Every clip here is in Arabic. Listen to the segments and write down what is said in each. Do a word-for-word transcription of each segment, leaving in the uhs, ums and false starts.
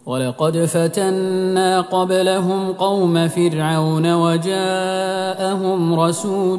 ولقد فتنا قبلهم قوم فرعون وجاءهم رسول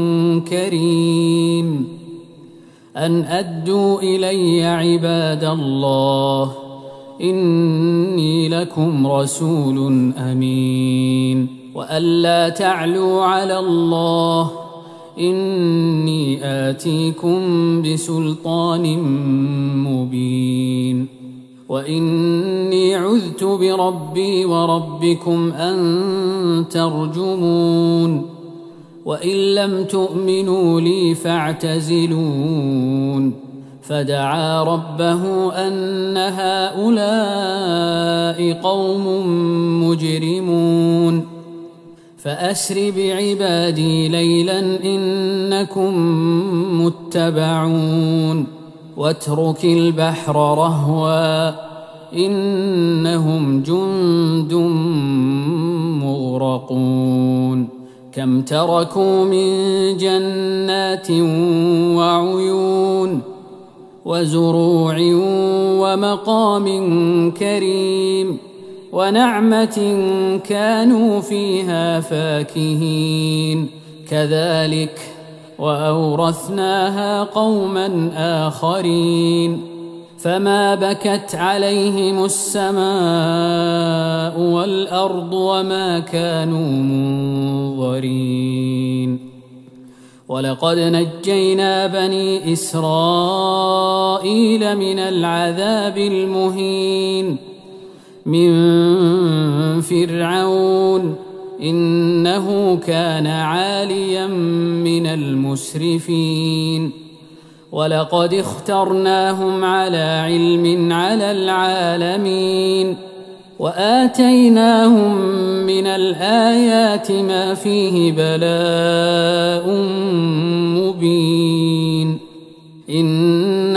كريم أن أدوا إلي عباد الله إني لكم رسول أمين وأن لا تعلوا على الله إني آتيكم بسلطان مبين وإني عذت بربي وربكم أن ترجمون وإن لم تؤمنوا لي فاعتزلون فدعا ربه أن هؤلاء قوم مجرمون فأسر بعبادي ليلا إنكم متبعون واترك البحر رهوا إنهم جند مغرقون كم تركوا من جنات وعيون وزروع ومقام كريم ونعمة كانوا فيها فاكهين كذلك وأورثناها قوما آخرين فما بكت عليهم السماء والأرض وما كانوا منظرين ولقد نجينا بني إسرائيل من العذاب المهين من فرعون إنه كان عاليا من المسرفين ولقد اخترناهم على علم على العالمين وآتيناهم من الآيات ما فيه بلاء مبين إن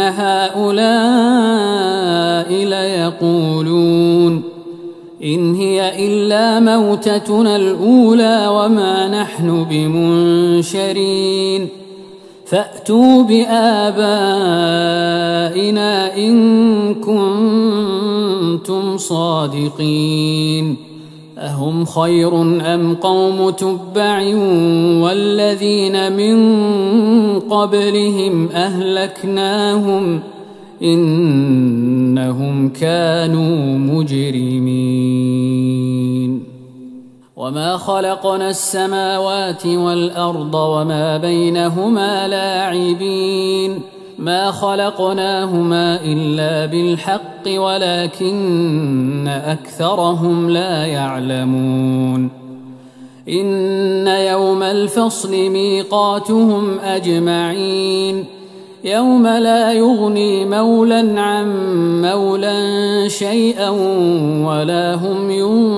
هؤلاء ليقولون إن هي إلا موتتنا الأولى وما نحن بمنشرين فأتوا بآبائنا إن كنتم صادقين أهم خير أم قوم تبع والذين من قبلهم أهلكناهم إنهم كانوا مجرمين وما خلقنا السماوات والأرض وما بينهما لاعبين ما خلقناهما إلا بالحق ولكن أكثرهم لا يعلمون إن يوم الفصل ميقاتهم أجمعين يوم لا يغني مولى عن مولى شيئا ولا هم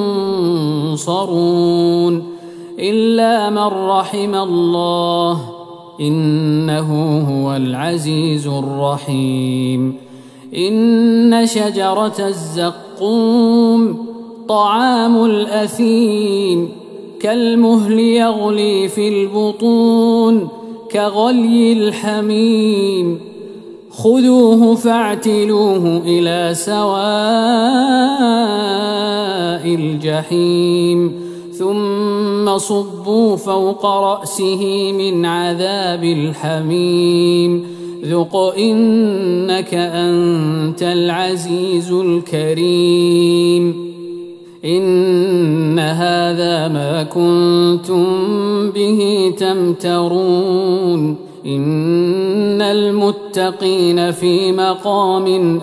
ينصرون إلا من رحم الله إنه هو العزيز الرحيم إن شجرة الزقوم طعام الأثيم كالمهل يغلي في البطون كغلي الحميم خذوه فاعتلوه إلى سواء الجحيم ثم صبوا فوق رأسه من عذاب الحميم ذق إنك أنت العزيز الكريم إن هذا ما كنتم به تمترون إن المتقين في مقام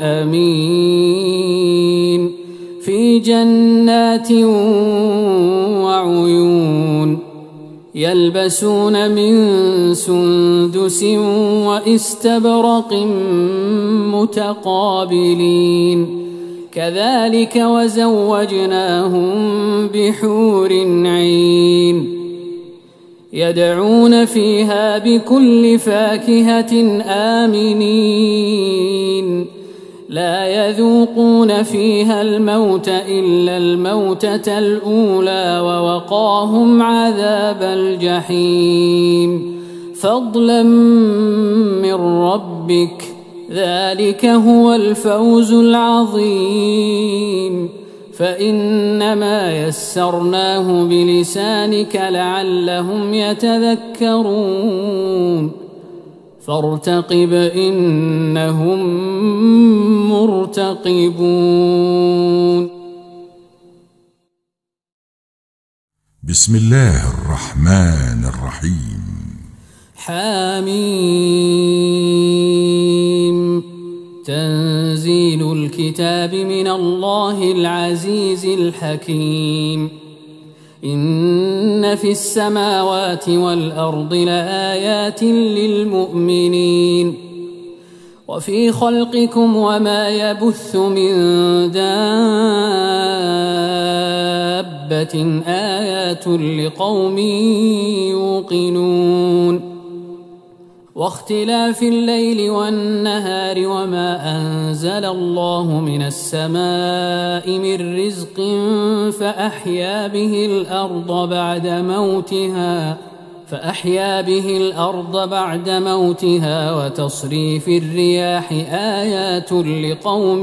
أمين في جنات وعيون يلبسون من سندس واستبرق متقابلين كذلك وزوجناهم بحور عين يدعون فيها بكل فاكهة آمنين لا يذوقون فيها الموت إلا الموتة الأولى ووقاهم عذاب الجحيم فضلا من ربك ذلك هو الفوز العظيم فإنما يسرناه بلسانك لعلهم يتذكرون فارتقب إنهم مرتقبون. بسم الله الرحمن الرحيم. حميم. تنزيل الكتاب من الله العزيز الحكيم. إن في السماوات والأرض لآيات للمؤمنين وفي خلقكم وما يبث من دابة آيات لقوم يوقنون واختلاف الليل والنهار وما أنزل الله من السماء من رزق فأحيا به الأرض بعد موتها فأحيا به الأرض بعد موتها وتصريف الرياح آيات لقوم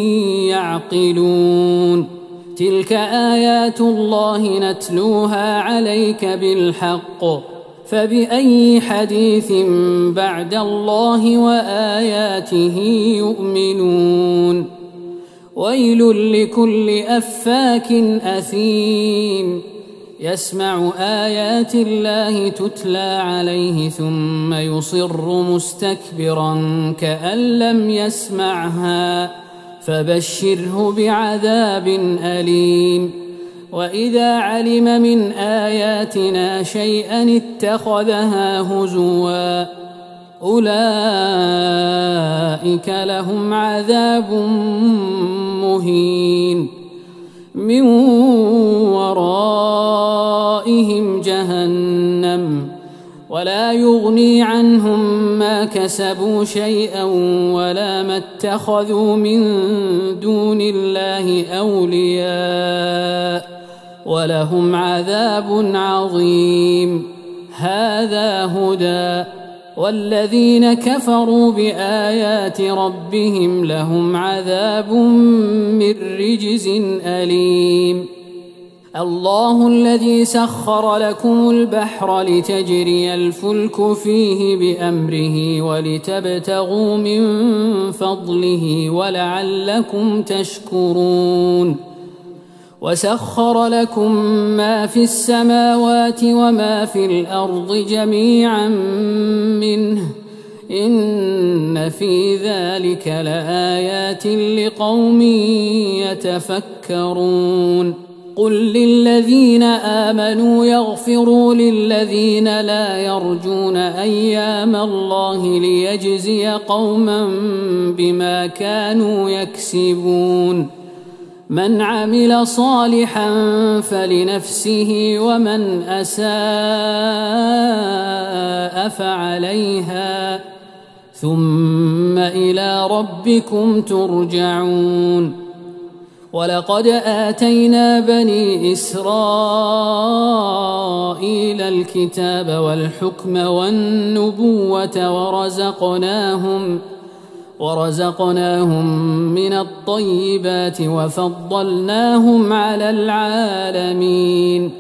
يعقلون تلك آيات الله نتلوها عليك بالحق فبأي حديث بعد الله وآياته يؤمنون ويل لكل أفاك أثيم يسمع آيات الله تتلى عليه ثم يصر مستكبرا كأن لم يسمعها فبشره بعذاب أليم وإذا علم من آياتنا شيئا اتخذها هزوا أولئك لهم عذاب مهين من ورائهم جهنم ولا يغني عنهم ما كسبوا شيئا ولا ما اتخذوا من دون الله أولياء ولهم عذاب عظيم هذا هدى والذين كفروا بآيات ربهم لهم عذاب من رجز أليم الله الذي سخر لكم البحر لتجري الفلك فيه بأمره ولتبتغوا من فضله ولعلكم تشكرون وسخر لكم ما في السماوات وما في الأرض جميعا منه إن في ذلك لآيات لقوم يتفكرون قل للذين آمنوا يغفروا للذين لا يرجون أيام الله ليجزي قوما بما كانوا يكسبون من عمل صالحا فلنفسه ومن أساء فعليها ثم إلى ربكم ترجعون ولقد آتينا بني إسرائيل الكتاب والحكم والنبوة ورزقناهم ورزقناهم من الطيبات وفضلناهم على العالمين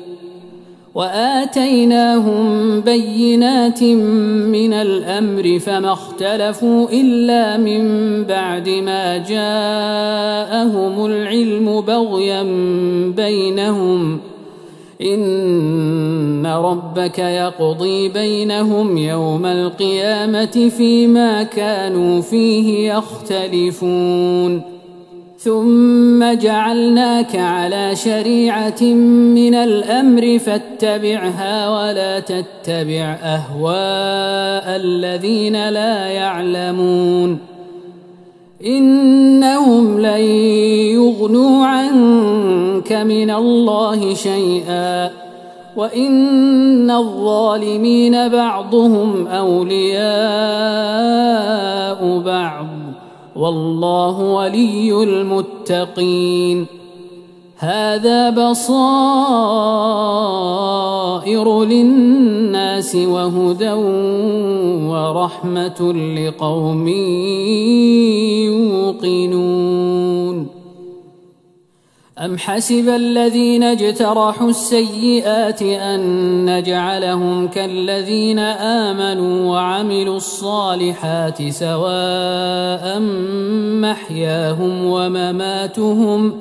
وآتيناهم بينات من الأمر فما اختلفوا إلا من بعد ما جاءهم العلم بغيا بينهم إن ربك يقضي بينهم يوم القيامة فيما كانوا فيه يختلفون ثم جعلناك على شريعة من الأمر فاتبعها ولا تتبع أهواء الذين لا يعلمون إنهم لن يغنوا عنك من الله شيئا وإن الظالمين بعضهم أولياء بعض والله ولي المتقين هذا بصائر للناس وهدى ورحمة لقوم يوقنون أم حسب الذين اجترحوا السيئات أن نجعلهم كالذين آمنوا وعملوا الصالحات سواء محياهم ومماتهم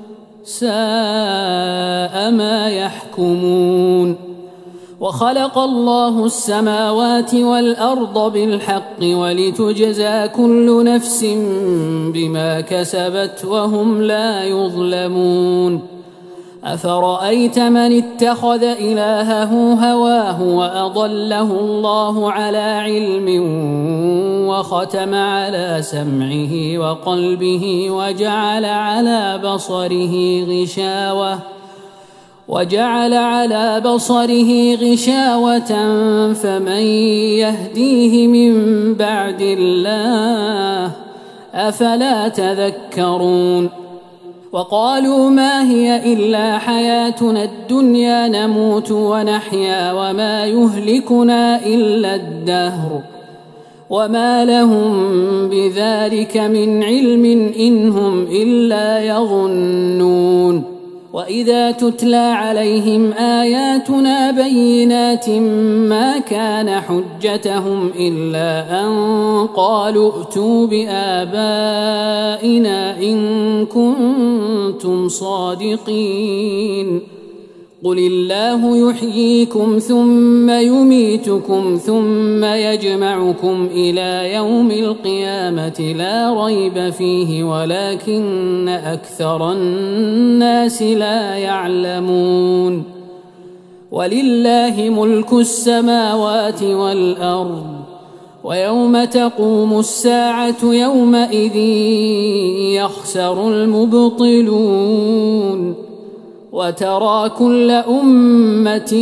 ساء ما يحكمون وخلق الله السماوات والأرض بالحق ولتجزى كل نفس بما كسبت وهم لا يظلمون أفرأيت من اتخذ إلهه هواه وأضله الله على علم وختم على سمعه وقلبه وجعل على بصره غشاوة وجعل على بصره غشاوة فمن يهديه من بعد الله أفلا تذكرون وقالوا ما هي إلا حياتنا الدنيا نموت ونحيا وما يهلكنا إلا الدهر وما لهم بذلك من علم إن هم إلا يظنون وإذا تتلى عليهم آياتنا بينات ما كان حجتهم إلا أن قالوا ائتوا بآبائنا إن كنتم صادقين قل الله يحييكم ثم يميتكم ثم يجمعكم إلى يوم القيامة لا ريب فيه ولكن أكثر الناس لا يعلمون ولله ملك السماوات والأرض ويوم تقوم الساعة يومئذ يخسر المبطلون وترى كل أمة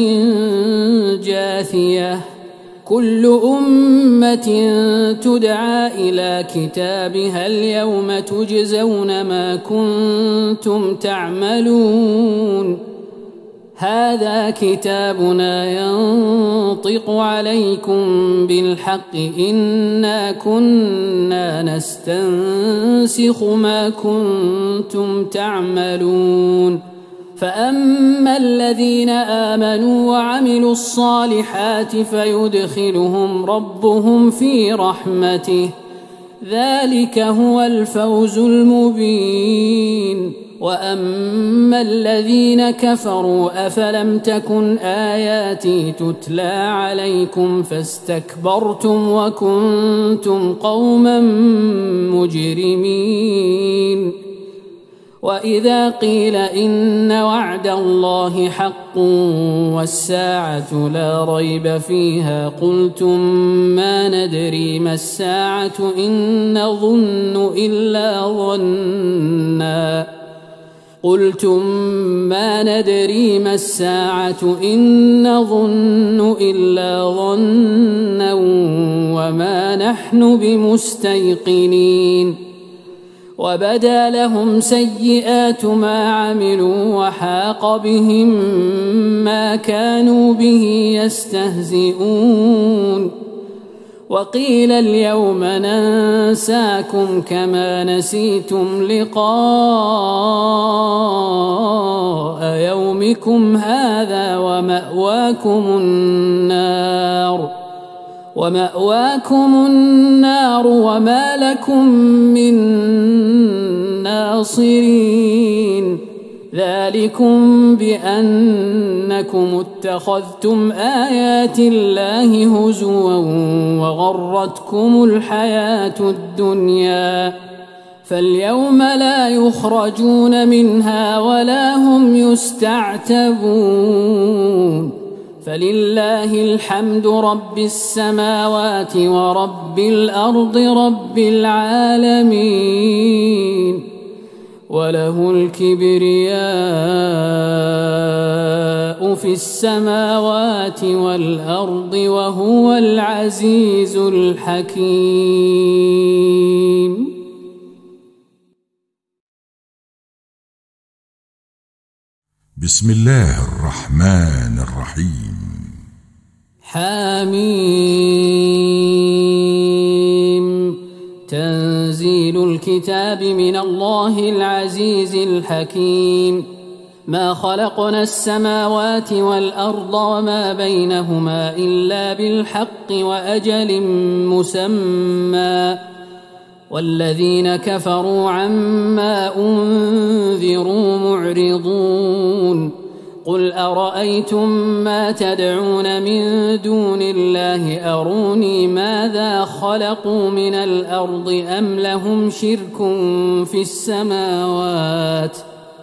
جاثية كل أمة تدعى إلى كتابها اليوم تجزون ما كنتم تعملون هذا كتابنا ينطق عليكم بالحق إنا كنا نستنسخ ما كنتم تعملون فأما الذين آمنوا وعملوا الصالحات فيدخلهم ربهم في رحمته ذلك هو الفوز المبين وأما الذين كفروا أفلم تكن آياتي تتلى عليكم فاستكبرتم وكنتم قوما مجرمين وإذا قيل إن وعد الله حق والساعة لا ريب فيها قلتم ما ندري ما الساعة إن نظن إلا ظنا قلتم ما ندري ما الساعة إن نظن إلا ظنا وما نحن بمستيقنين وبدا لهم سيئات ما عملوا وحاق بهم ما كانوا به يستهزئون وقيل اليوم ننساكم كما نسيتم لقاء يومكم هذا ومأواكم النار ومأواكم النار وما لكم من ناصرين ذلكم بأنكم اتخذتم آيات الله هزوا وغرتكم الحياة الدنيا فاليوم لا يخرجون منها ولا هم يستعتبون فلله الحمد رب السماوات ورب الأرض رب العالمين وله الكبرياء في السماوات والأرض وهو العزيز الحكيم. بسم الله الرحمن الرحيم. حميم. تنزيل تنزيل الكتاب من الله العزيز الحكيم. ما خلقنا السماوات والأرض وما بينهما إلا بالحق وأجل مسمى، والذين كفروا عما أنذروا معرضون. قل أرأيتم ما تدعون من دون الله أروني ماذا خلقوا من الأرض أم لهم شرك في السماوات؟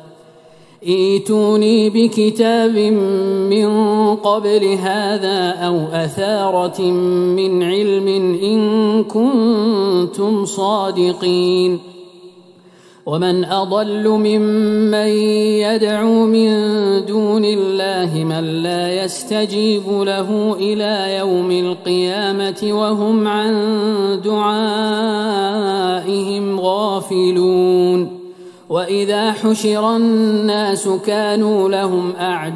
ائتوني بكتاب من قبل هذا أو أثارة من علم إن كنتم صادقين. ومن أضل ممن يدعو من دون الله من لا يستجيب له إلى يوم القيامة وهم عن دعائهم غافلون. وإذا حشر الناس كانوا لهم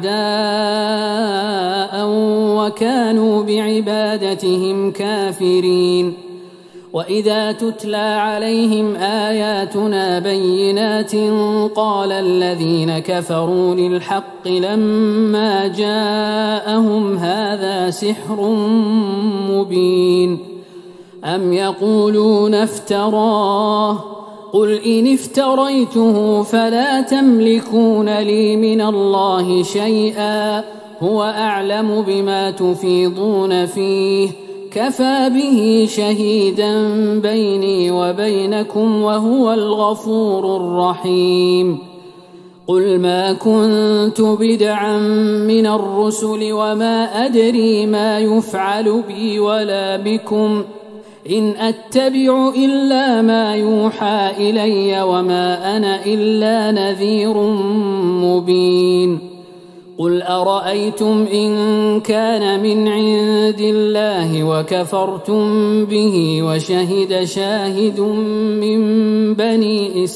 أعداء وكانوا بعبادتهم كافرين. وإذا تتلى عليهم آياتنا بينات قال الذين كفروا للحق لما جاءهم هذا سحر مبين. أم يقولون افتراه قل إن افتريته فلا تملكون لي من الله شيئا هو أعلم بما تفيضون فيه كفى به شهيدا بيني وبينكم وهو الغفور الرحيم. قل ما كنت بدعا من الرسل وما أدري ما يفعل بي ولا بكم إن أتبع إلا ما يوحى إلي وما أنا إلا نذير مبين. قل أرأيتم إن كان من عند الله وكفرتم به وشهد شاهد من بني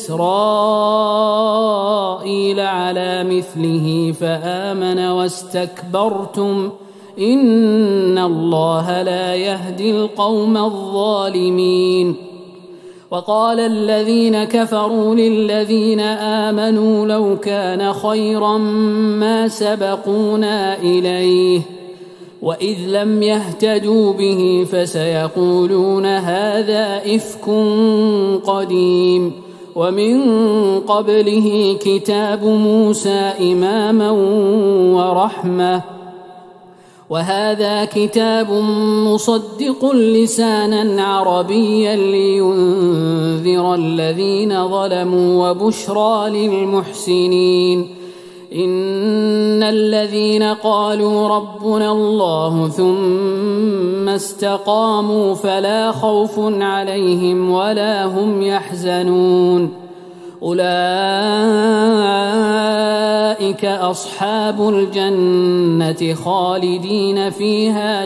إسرائيل على مثله فآمن واستكبرتم إن الله لا يهدي القوم الظالمين. وقال الذين كفروا للذين آمنوا لو كان خيرا ما سبقونا إليه وإذ لم يهتدوا به فسيقولون هذا إفك قديم. ومن قبله كتاب موسى إماما ورحمة وهذا كتاب مصدق لسانا عربيا لينذر الذين ظلموا وبشرى للمحسنين. إن الذين قالوا ربنا الله ثم استقاموا فلا خوف عليهم ولا هم يحزنون أولئك أصحاب الجنة خالدين فيها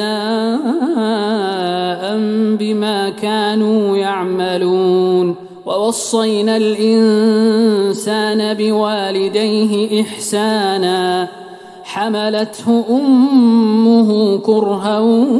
جزاء بما كانوا يعملون. ووصينا الإنسان بوالديه إحسانا حملته أمه كرها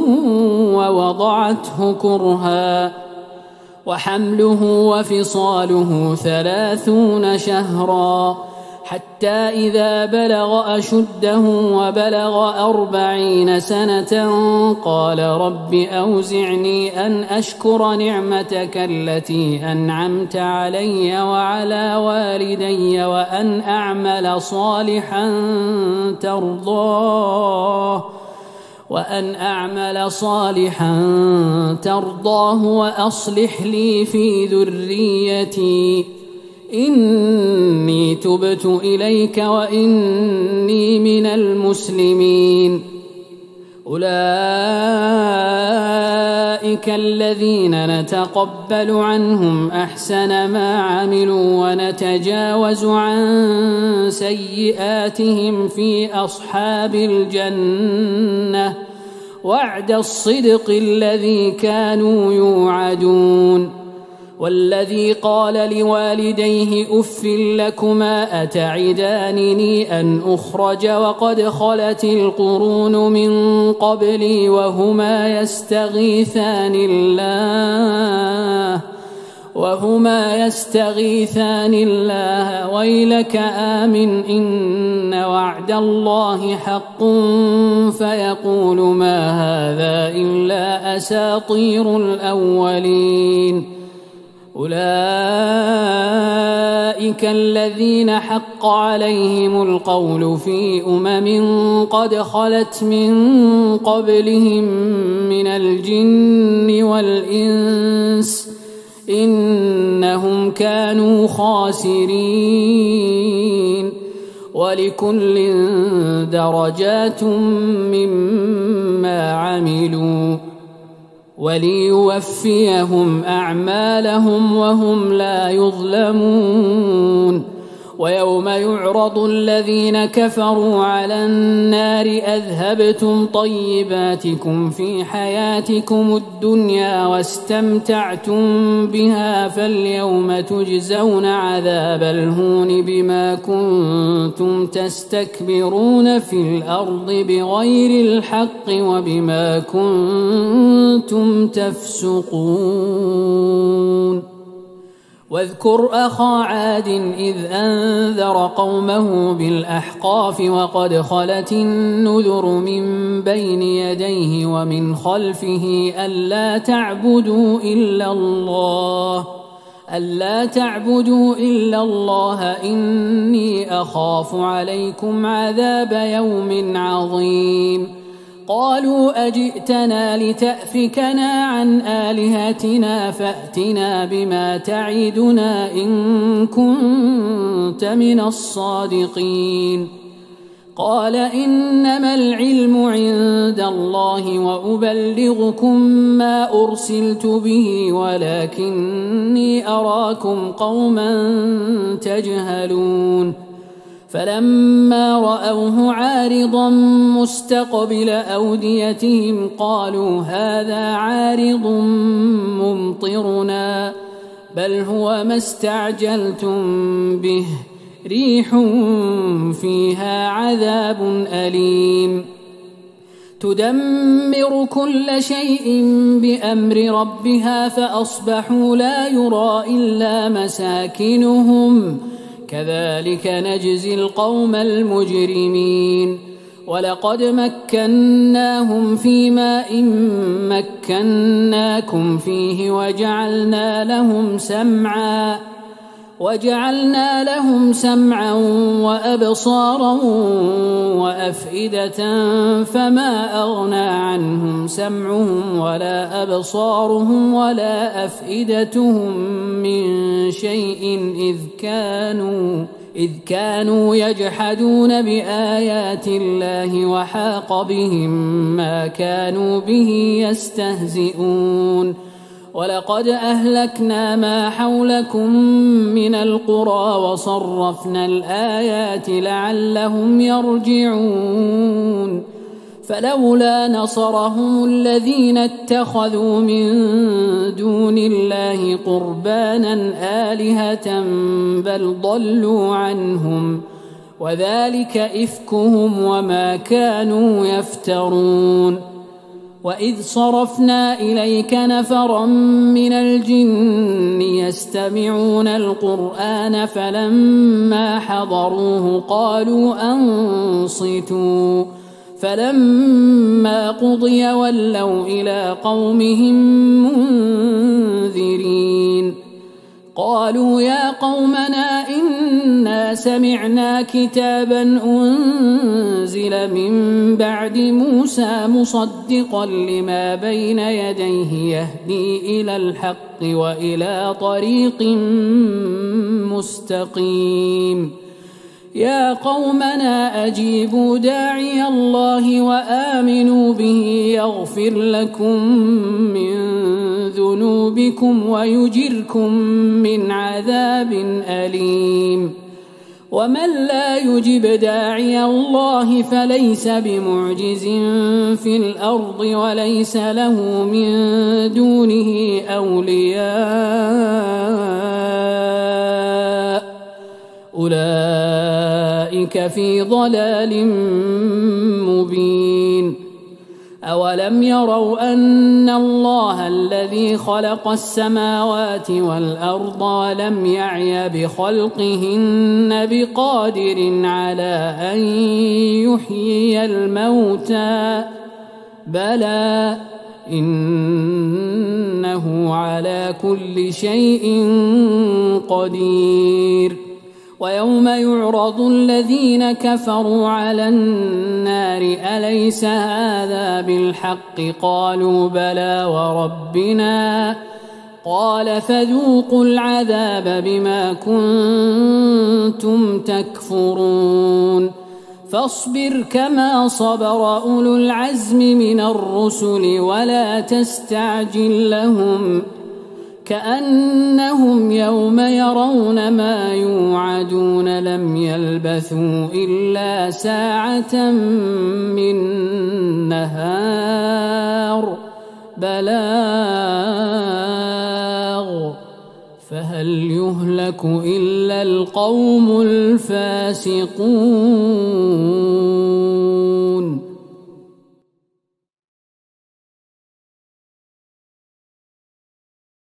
ووضعته كرها وحمله وفصاله ثلاثون شهرا حتى إذا بلغ أشده وبلغ أربعين سنة قال رب أوزعني أن أشكر نعمتك التي أنعمت علي وعلى والدي وأن أعمل صالحا ترضاه وأن أعمل صالحا ترضاه وأصلح لي في ذريتي إني تبت إليك وإني من المسلمين. أولئك الذين نتقبل عنهم أحسن ما عملوا ونتجاوز عن سيئاتهم في أصحاب الجنة وعد الصدق الذي كانوا يوعدون. والذي قال لوالديه أف لكما أتعدانني أن أخرج وقد خلت القرون من قبلي وهما يستغيثان الله وهما يستغيثان الله ويلك آمن إن وعد الله حق فيقول ما هذا إلا أساطير الأولين أولئك الذين حق عليهم القول في أمم قد خلت من قبلهم من الجن والإنس إنهم كانوا خاسرين ولكل درجات مما عملوا وليوفيهم أعمالهم وهم لا يظلمون ويوم يعرض الذين كفروا على النار أذهبتم طيباتكم في حياتكم الدنيا واستمتعتم بها فاليوم تجزون عذاب الهون بما كنتم تستكبرون في الأرض بغير الحق وبما كنتم تفسقون واذكر أخا عاد إذ أنذر قومه بالأحقاف وقد خلت النذر من بين يديه ومن خلفه ألا تعبدوا إلا الله ألا تعبدوا إلا الله إني أخاف عليكم عذاب يوم عظيم قالوا أجئتنا لتأفكنا عن آلهتنا فأتنا بما تعدنا إن كنت من الصادقين قال إنما العلم عند الله وأبلغكم ما أرسلت به ولكني أراكم قوما تجهلون فلما رأوه عارضا مستقبل أوديتهم قالوا هذا عارض ممطرنا بل هو ما استعجلتم به ريح فيها عذاب أليم تدمر كل شيء بأمر ربها فأصبحوا لا يرى إلا مساكنهم كذلك نجزي القوم المجرمين ولقد مكناهم في ماء مكناكم فيه وجعلنا لهم سمعا وجعلنا لهم سمعا وأبصارا وأفئدة فما أغنى عنهم سمعهم ولا أبصارهم ولا أفئدتهم من شيء إذ كانوا إذ كانوا يجحدون بآيات الله وحاق بهم ما كانوا به يستهزئون ولقد أهلكنا ما حولكم من القرى وصرفنا الآيات لعلهم يرجعون فلولا نصرهم الذين اتخذوا من دون الله قربانا آلهة بل ضلوا عنهم وذلك إفكهم وما كانوا يفترون وإذ صرفنا إليك نفرا من الجن يستمعون القرآن فلما حضروه قالوا أنصتوا فلما قضي ولوا إلى قومهم منذرين قالوا يا قومنا إنا سمعنا كتابا أنزل من بعد موسى مصدقا لما بين يديه يهدي إلى الحق وإلى طريق مستقيم يا قومنا أجيبوا داعي الله وآمنوا به يغفر لكم من ذنوبكم ويجركم من عذاب أليم ومن لا يجب داعي الله فليس بمعجز في الأرض وليس له من دونه أولياء أولئك في ضلال مبين أولم يروا أن الله الذي خلق السماوات والأرض ولم يعي بخلقهن بقادر على أن يحيي الموتى بلى إنه على كل شيء قدير ويوم يعرض الذين كفروا على النار أليس هذا بالحق قالوا بلى وربنا قال فذوقوا العذاب بما كنتم تكفرون فاصبر كما صبر أولو العزم من الرسل ولا تستعجل لهم كأنهم يوم يرون ما يوعدون لم يلبثوا إلا ساعة من نهار بلاغ فهل يهلك إلا القوم الفاسقون